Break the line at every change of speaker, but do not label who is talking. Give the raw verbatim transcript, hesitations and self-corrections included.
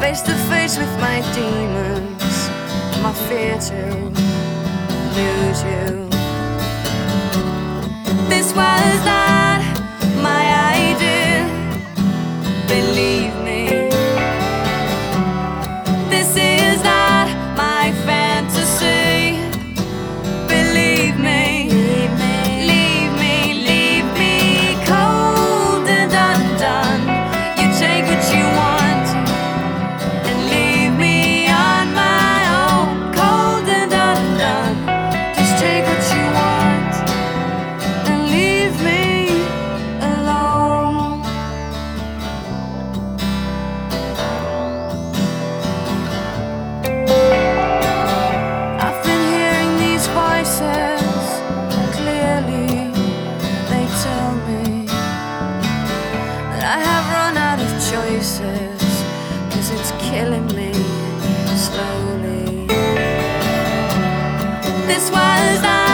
face to face with my demons, my fear to lose you. This was not my idea, believe me. This is not my fantasy, believe me. Leave me, leave me cold and undone. You take what you want and leave me on my own, cold and undone. Just take what you want and leave me alone. I've been hearing these voices clearly. They tell me that I have run out of choices, 'cause it's killing me slowly. This was not